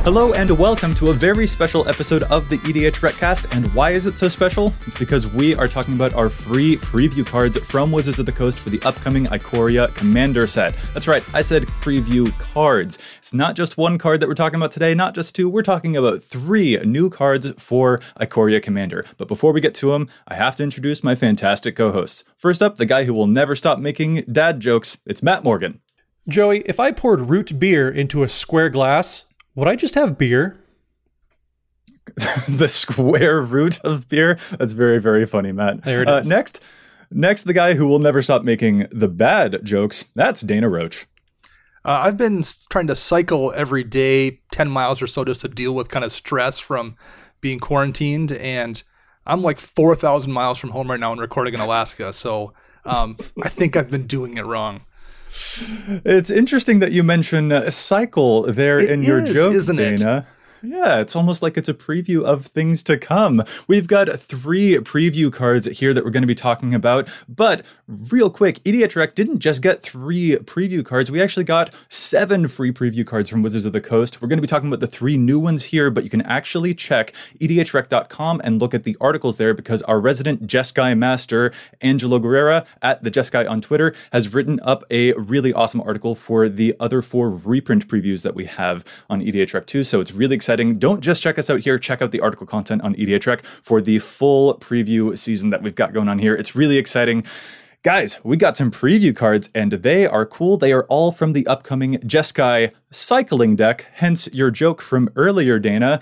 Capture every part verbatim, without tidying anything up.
Hello and welcome to a very special episode of the E D H Retcast. And why is it so special? It's because we are talking about our free preview cards from Wizards of the Coast for the upcoming Ikoria Commander set. That's right, I said preview cards. It's not just one card that we're talking about today, not just two, we're talking about three new cards for Ikoria Commander. But before we get to them, I have to introduce my fantastic co-hosts. First up, the guy who will never stop making dad jokes, it's Matt Morgan. Joey, if I poured root beer into a square glass, would I just have beer? The square root of beer? That's very, very funny, Matt. There it uh, is. Next, next, the guy who will never stop making the bad jokes, that's Dana Roach. Uh, I've been trying to cycle every day, ten miles or so, just to deal with kind of stress from being quarantined. And I'm like four thousand miles from home right now and recording in Alaska. So um, I think I've been doing it wrong. It's interesting that you mention uh, cycle there It in your is, joke, isn't it? Dana. Yeah, it's almost like it's a preview of things to come. We've got three preview cards here that we're going to be talking about. But real quick, E D H Rec didn't just get three preview cards. We actually got seven free preview cards from Wizards of the Coast. We're going to be talking about the three new ones here, but you can actually check E D H rec dot com and look at the articles there because our resident Jeskai master, Angelo Guerrera, at the Jeskai on Twitter, has written up a really awesome article for the other four reprint previews that we have on E D H Rec too. So it's really exciting. Don't just check us out here. Check out the article content on E D H Rec for the full preview season that we've got going on here. It's really exciting. Guys, we got some preview cards, and they are cool. They are all from the upcoming Jeskai cycling deck, hence your joke from earlier, Dana.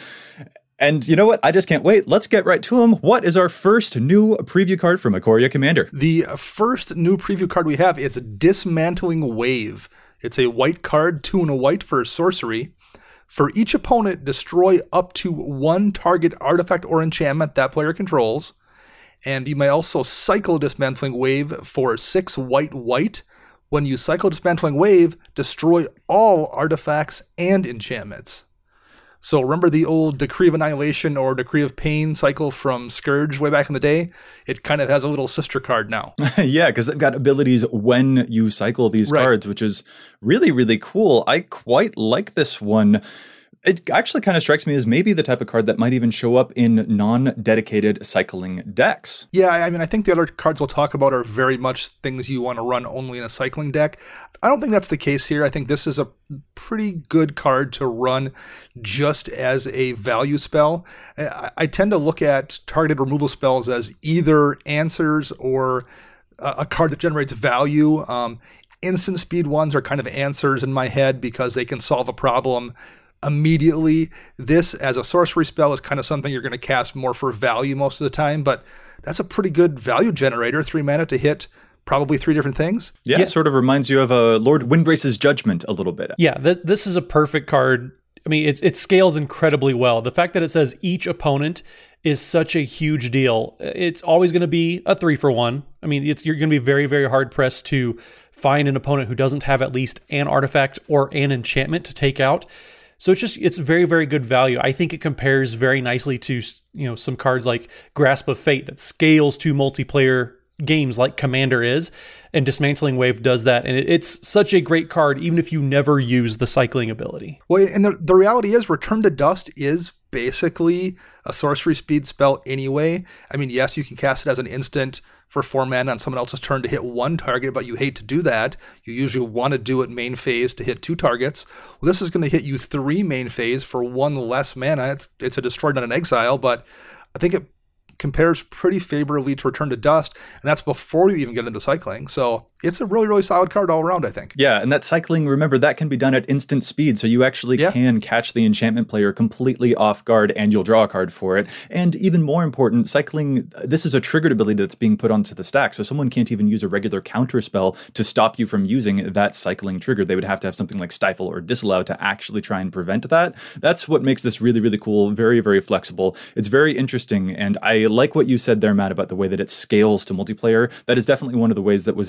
And you know what? I just can't wait. Let's get right to them. What is our first new preview card from Ikoria Commander? The first new preview card we have is Dismantling Wave. It's a white card, two and a white for sorcery. For each opponent, destroy up to one target artifact or enchantment that player controls. And you may also cycle Dismantling Wave for six white white. When you cycle Dismantling Wave, destroy all artifacts and enchantments. So remember the old Decree of Annihilation or Decree of Pain cycle from Scourge way back in the day? It kind of has a little sister card now. Yeah, because they've got abilities when you cycle these Right. cards, which is really, really cool. I quite like this one. It actually kind of strikes me as maybe the type of card that might even show up in non-dedicated cycling decks. Yeah, I mean, I think the other cards we'll talk about are very much things you want to run only in a cycling deck. I don't think that's the case here. I think this is a pretty good card to run just as a value spell. I, I tend to look at targeted removal spells as either answers or a, a card that generates value. Um, instant speed ones are kind of answers in my head because they can solve a problem immediately. This as a sorcery spell is kind of something you're going to cast more for value most of the time, but that's a pretty good value generator. Three mana to hit probably three different things. Yeah, Yeah. it sort of reminds you of a Lord Windbrace's Judgment a little bit. Yeah, th- this is a perfect card. I mean, it's, it scales incredibly well. The fact that it says each opponent is such a huge deal. It's always going to be a three for one. I mean, it's, you're going to be very, very hard pressed to find an opponent who doesn't have at least an artifact or an enchantment to take out. So it's just, it's very, very good value. I think it compares very nicely to, you know, some cards like Grasp of Fate that scales to multiplayer games like Commander is, and Dismantling Wave does that. And it, it's such a great card, even if you never use the cycling ability. Well, and the, the reality is Return to Dust is basically a sorcery speed spell anyway. I mean, yes, you can cast it as an instant for four mana on someone else's turn to hit one target, but you hate to do that. You usually want to do it main phase to hit two targets. Well, this is going to hit you three main phase for one less mana. It's it's a destroy, not an exile, but I think it compares pretty favorably to Return to Dust, and that's before you even get into cycling. So it's a really, really solid card all around, I think. Yeah, and that cycling, remember, that can be done at instant speed, so you actually Yeah. can catch the enchantment player completely off guard, and you'll draw a card for it. And even more important, cycling, this is a triggered ability that's being put onto the stack, so someone can't even use a regular counter spell to stop you from using that cycling trigger. They would have to have something like Stifle or Disallow to actually try and prevent that. That's what makes this really, really cool, very, very flexible. It's very interesting, and I like what you said there, Matt, about the way that it scales to multiplayer. That is definitely one of the ways that Wizards of the Coast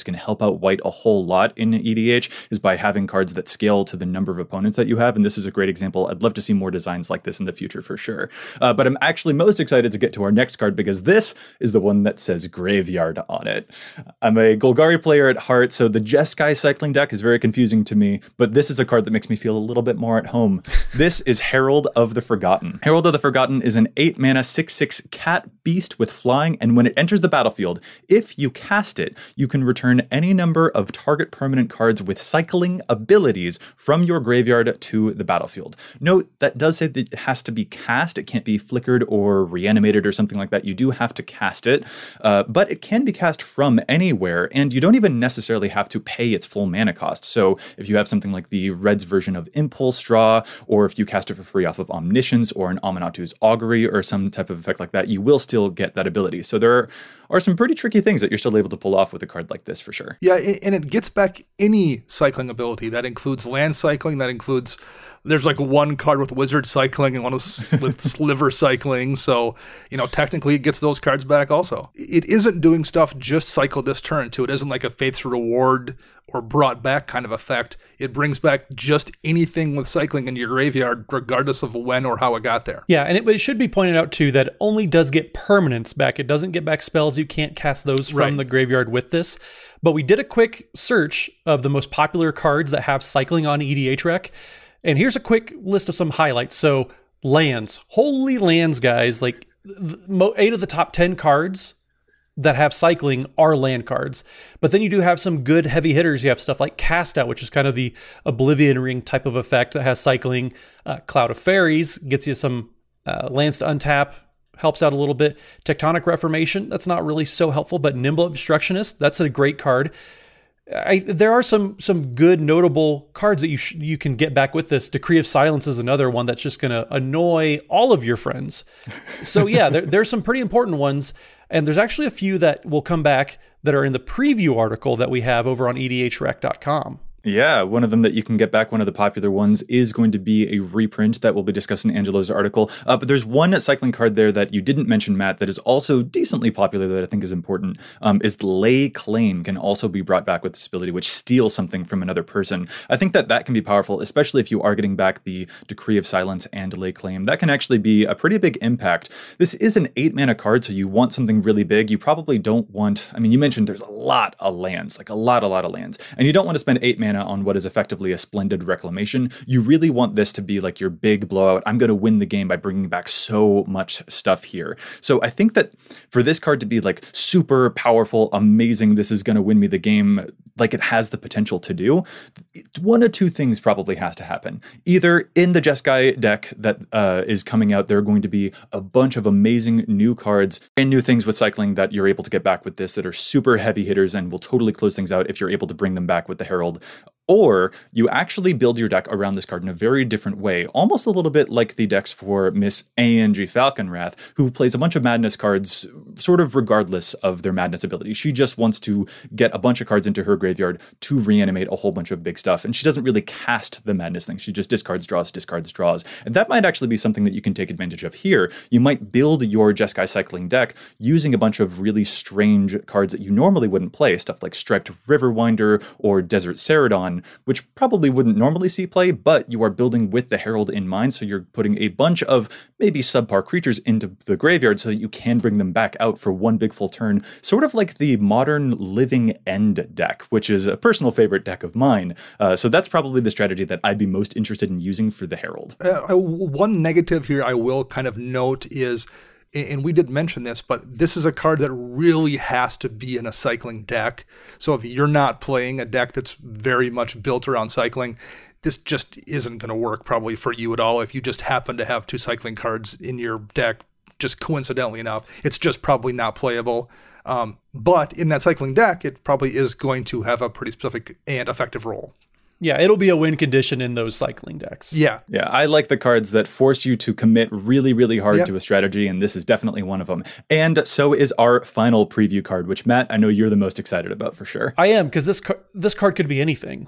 this can help out white a whole lot in E D H is by having cards that scale to the number of opponents that you have. And this is a great example. I'd love to see more designs like this in the future for sure. Uh, but I'm actually most excited to get to our next card because this is the one that says Graveyard on it. I'm a Golgari player at heart, so the Jeskai cycling deck is very confusing to me, but this is a card that makes me feel a little bit more at home. This is Herald of the Forgotten. Herald of the Forgotten is an eight mana six six cat beast with flying, and when it enters the battlefield, if you cast it, you can return any number of target permanent cards with cycling abilities from your graveyard to the battlefield. Note, that does say that it has to be cast. It can't be flickered or reanimated or something like that. You do have to cast it, uh, but it can be cast from anywhere, and you don't even necessarily have to pay its full mana cost. So if you have something like the Red's version of Impulse Draw, or if you cast it for free off of Omniscience or an Amanatu's Augury or some type of effect like that, you will still get that ability. So there are some pretty tricky things that you're still able to pull off with a card like this for sure. Yeah, and it gets back any cycling ability. That includes land cycling, that includes... There's like one card with wizard cycling and one with sliver cycling. So, you know, technically it gets those cards back also. It isn't doing stuff just cycle this turn too. It isn't like a Faith's Reward or brought back kind of effect. It brings back just anything with cycling in your graveyard, regardless of when or how it got there. Yeah, and it, it should be pointed out too that it only does get permanents back. It doesn't get back spells. You can't cast those from Right. the graveyard with this. But we did a quick search of the most popular cards that have cycling on E D H Rec. And here's a quick list of some highlights. So lands, holy lands, guys. Like eight of the top ten cards that have cycling are land cards. But then you do have some good heavy hitters. You have stuff like Cast Out, which is kind of the Oblivion Ring type of effect that has cycling. Uh, Cloud of Fairies gets you some uh, lands to untap, helps out a little bit. Tectonic Reformation, that's not really so helpful, but Nimble Obstructionist, that's a great card. I, there are some some good notable cards that you sh- you can get back with this. Decree of Silence is another one that's just going to annoy all of your friends. So yeah, there, there's some pretty important ones, and there's actually a few that will come back that are in the preview article that we have over on E D H rec dot com. Yeah, one of them that you can get back, one of the popular ones, is going to be a reprint that we'll be discussing in Angelo's article. Uh, but there's one cycling card there that you didn't mention, Matt, that is also decently popular that I think is important, um, is Lay Claim can also be brought back with this ability, which steals something from another person. I think that that can be powerful, especially if you are getting back the Decree of Silence and Lay Claim. That can actually be a pretty big impact. This is an eight mana card, so you want something really big. You probably don't want, I mean, you mentioned there's a lot of lands, like a lot, a lot of lands, and you don't want to spend eight mana on what is effectively a Splendid Reclamation. You really want this to be like your big blowout. I'm going to win the game by bringing back so much stuff here. So I think that for this card to be like super powerful, amazing, this is going to win me the game, like it has the potential to do, one or two things probably has to happen. Either in the Jeskai deck that uh, is coming out, there are going to be a bunch of amazing new cards and new things with cycling that you're able to get back with this that are super heavy hitters and will totally close things out if you're able to bring them back with the Herald. Or you actually build your deck around this card in a very different way, almost a little bit like the decks for Miss A N G Falconwrath, who plays a bunch of Madness cards sort of regardless of their Madness ability. She just wants to get a bunch of cards into her graveyard to reanimate a whole bunch of big stuff, and she doesn't really cast the Madness thing. She just discards, draws, discards, draws. And that might actually be something that you can take advantage of here. You might build your Jeskai cycling deck using a bunch of really strange cards that you normally wouldn't play, stuff like Striped Riverwinder or Desert Ceradon, which probably wouldn't normally see play, but you are building with the Herald in mind, so you're putting a bunch of maybe subpar creatures into the graveyard so that you can bring them back out for one big full turn, sort of like the modern Living End deck, which is a personal favorite deck of mine. Uh, so that's probably the strategy that I'd be most interested in using for the Herald. Uh, one negative here I will kind of note is, and we did mention this, but this is a card that really has to be in a cycling deck. So if you're not playing a deck that's very much built around cycling, this just isn't going to work probably for you at all. If you just happen to have two cycling cards in your deck, just coincidentally enough, it's just probably not playable. Um, but in that cycling deck, it probably is going to have a pretty specific and effective role. Yeah, it'll be a win condition in those cycling decks. Yeah. Yeah, I like the cards that force you to commit really, really hard yep. to a strategy, and this is definitely one of them. And so is our final preview card, which, Matt, I know you're the most excited about for sure. I am, because this, car- this card could be anything.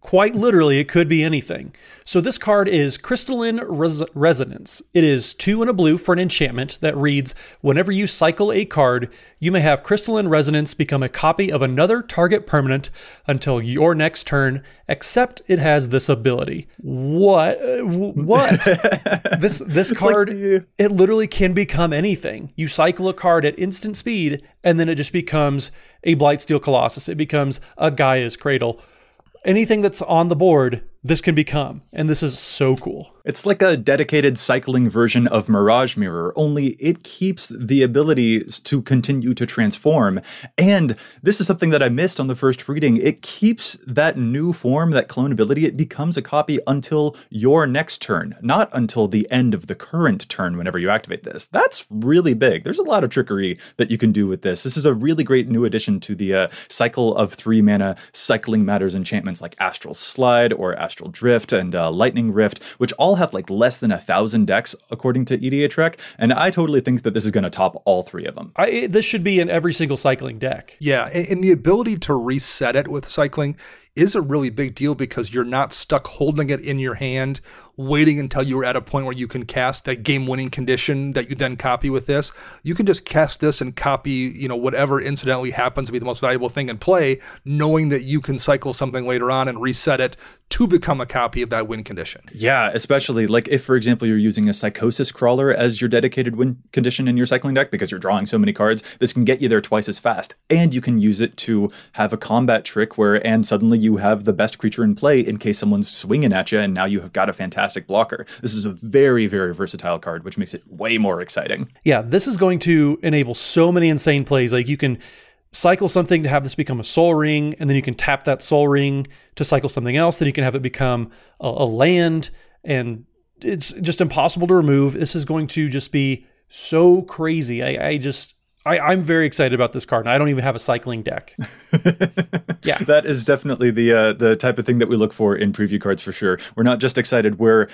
Quite literally, it could be anything. So this card is Crystalline Res- Resonance. It is two and a blue for an enchantment that reads, whenever you cycle a card, you may have Crystalline Resonance become a copy of another target permanent until your next turn, except it has this ability. What? Uh, what? this this card, like the... it literally can become anything. You cycle a card at instant speed, and then it just becomes a Blightsteel Colossus. It becomes a Gaia's Cradle. Anything that's on the board, this can become. And this is so cool. It's like a dedicated cycling version of Mirage Mirror, only it keeps the ability to continue to transform. And this is something that I missed on the first reading. It keeps that new form, that clone ability. It becomes a copy until your next turn, not until the end of the current turn whenever you activate this. That's really big. There's a lot of trickery that you can do with this. This is a really great new addition to the uh, cycle of three mana cycling matters enchantments like Astral Slide or Astral Drift and uh, Lightning Rift, which all have like less than a thousand decks according to E D H Rec, and I totally think that this is going to top all three of them. I, this should be in every single cycling deck. Yeah, and, and the ability to reset it with cycling is a really big deal because you're not stuck holding it in your hand, waiting until you're at a point where you can cast that game-winning condition that you then copy with this. You can just cast this and copy, you know, whatever incidentally happens to be the most valuable thing in play, knowing that you can cycle something later on and reset it to become a copy of that win condition. Yeah, especially like if, for example, you're using a Psychosis Crawler as your dedicated win condition in your cycling deck because you're drawing so many cards, this can get you there twice as fast. And you can use it to have a combat trick where, and suddenly you have the best creature in play in case someone's swinging at you, and now you have got a fantastic blocker. This is a very, very versatile card, which makes it way more exciting. Yeah, this is going to enable so many insane plays. Like you can cycle something to have this become a Soul Ring, and then you can tap that Soul Ring to cycle something else. Then you can have it become a, a land, and it's just impossible to remove. This is going to just be so crazy. I, I just... I, I'm very excited about this card, and I don't even have a cycling deck. Yeah, that is definitely the uh, the type of thing that we look for in preview cards for sure. We're not just excited; we're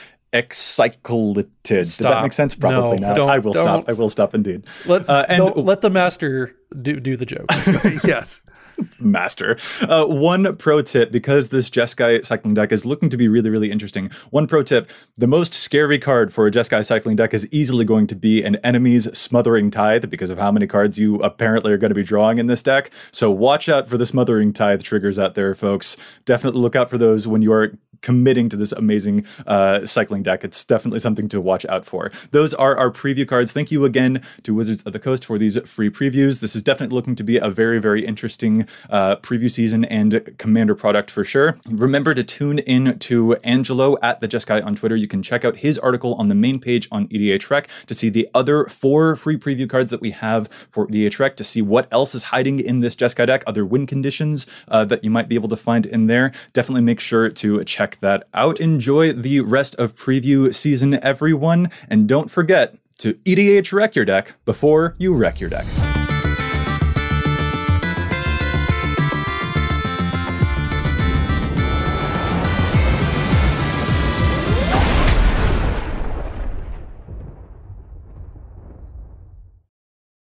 excited. Did that make sense? Probably no, not. Don't, I will don't. stop. I will stop indeed. Let, uh, and don't, let the master do do the joke. Yes. Master. Uh, one pro tip, because this Jeskai cycling deck is looking to be really, really interesting. One pro tip, the most scary card for a Jeskai cycling deck is easily going to be an enemy's Smothering Tithe because of how many cards you apparently are going to be drawing in this deck. So watch out for the Smothering Tithe triggers out there, folks. Definitely look out for those when you are committing to this amazing uh, cycling deck. It's definitely something to watch out for. Those are our preview cards. Thank you again to Wizards of the Coast for these free previews. This is definitely looking to be a very, very interesting uh, preview season and Commander product for sure. Remember to tune in to Angelo at the Jeskai on Twitter. You can check out his article on the main page on E D H Rec to see the other four free preview cards that we have for E D H Rec, to see what else is hiding in this Jeskai deck, other win conditions uh, that you might be able to find in there. Definitely make sure to check that out. Enjoy the rest of preview season, everyone, and don't forget to E D H Rec your deck before you wreck your deck.